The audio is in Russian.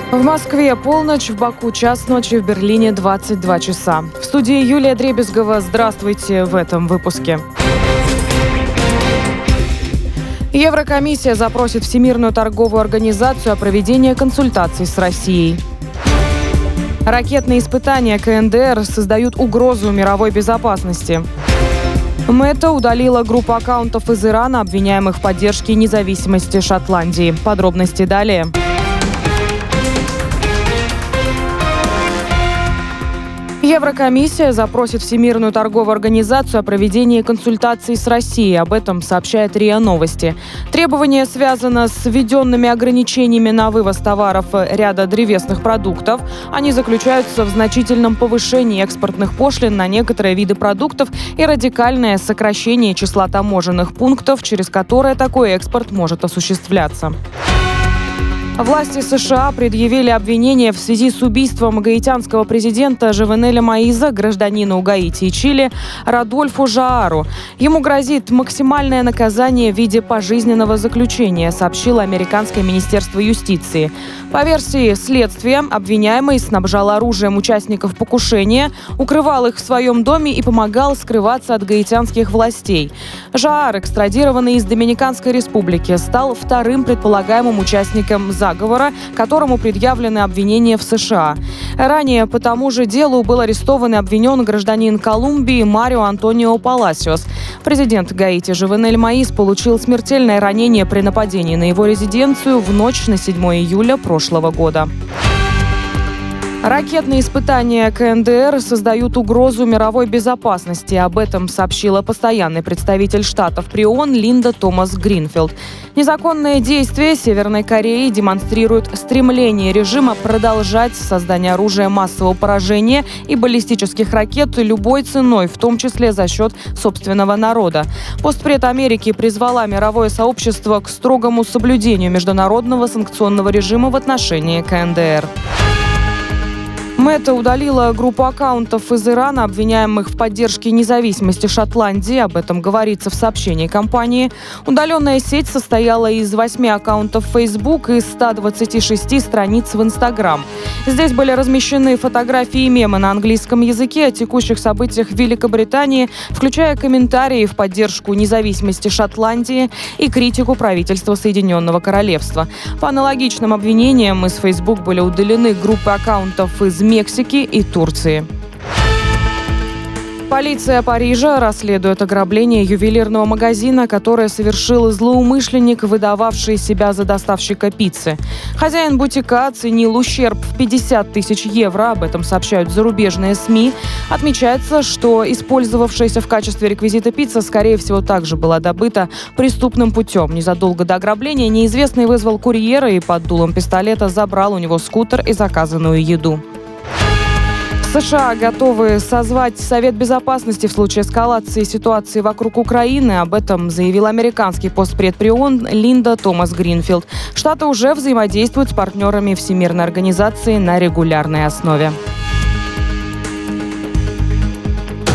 В Москве полночь, в Баку час ночи, в Берлине 22 часа. В студии Юлия Дребезгова. Здравствуйте в этом выпуске. Еврокомиссия запросит Всемирную торговую организацию о проведении консультаций с Россией. Ракетные испытания КНДР создают угрозу мировой безопасности. Мета удалила группу аккаунтов из Ирана, обвиняемых в поддержке независимости Шотландии. Подробности далее. Еврокомиссия запросит Всемирную торговую организацию о проведении консультаций с Россией. Об этом сообщает РИА Новости. Требование связано с введенными ограничениями на вывоз товаров ряда древесных продуктов. Они заключаются в значительном повышении экспортных пошлин на некоторые виды продуктов и радикальное сокращение числа таможенных пунктов, через которые такой экспорт может осуществляться. Власти США предъявили обвинения в связи с убийством гаитянского президента Жовенеля Моиза, гражданина Гаити и Чили, Радольфу Жаару. Ему грозит максимальное наказание в виде пожизненного заключения, сообщило американское министерство юстиции. По версии следствия, обвиняемый снабжал оружием участников покушения, укрывал их в своем доме и помогал скрываться от гаитянских властей. Жаар, экстрадированный из Доминиканской республики, стал вторым предполагаемым участником заговора, которому предъявлены обвинения в США. Ранее по тому же делу был арестован и обвинен гражданин Колумбии Марио Антонио Паласиос. Президент Гаити Жовенель Моиз получил смертельное ранение при нападении на его резиденцию в ночь на 7 июля прошлого года. Ракетные испытания КНДР создают угрозу мировой безопасности. Об этом сообщила постоянный представитель Штатов при ООН Линда Томас-Гринфилд. Незаконные действия Северной Кореи демонстрируют стремление режима продолжать создание оружия массового поражения и баллистических ракет любой ценой, в том числе за счет собственного народа. Постпред Америки призвала мировое сообщество к строгому соблюдению международного санкционного режима в отношении КНДР. Мета удалила группу аккаунтов из Ирана, обвиняемых в поддержке независимости Шотландии. Об этом говорится в сообщении компании. Удаленная сеть состояла из 8 аккаунтов в Facebook и 126 страниц в Instagram. Здесь были размещены фотографии и мемы на английском языке о текущих событиях в Великобритании, включая комментарии в поддержку независимости Шотландии и критику правительства Соединенного Королевства. По аналогичным обвинениям из Facebook были удалены группы аккаунтов из Мексики и Турции. Полиция Парижа расследует ограбление ювелирного магазина, которое совершил злоумышленник, выдававший себя за доставщика пиццы. Хозяин бутика оценил ущерб в 50 тысяч евро, об этом сообщают зарубежные СМИ. Отмечается, что использовавшаяся в качестве реквизита пицца, скорее всего, также была добыта преступным путем. Незадолго до ограбления неизвестный вызвал курьера и под дулом пистолета забрал у него скутер и заказанную еду. США готовы созвать Совет Безопасности в случае эскалации ситуации вокруг Украины. Об этом заявил американский постпред при ООН Линда Томас-Гринфилд. Штаты уже взаимодействуют с партнерами Всемирной организации на регулярной основе.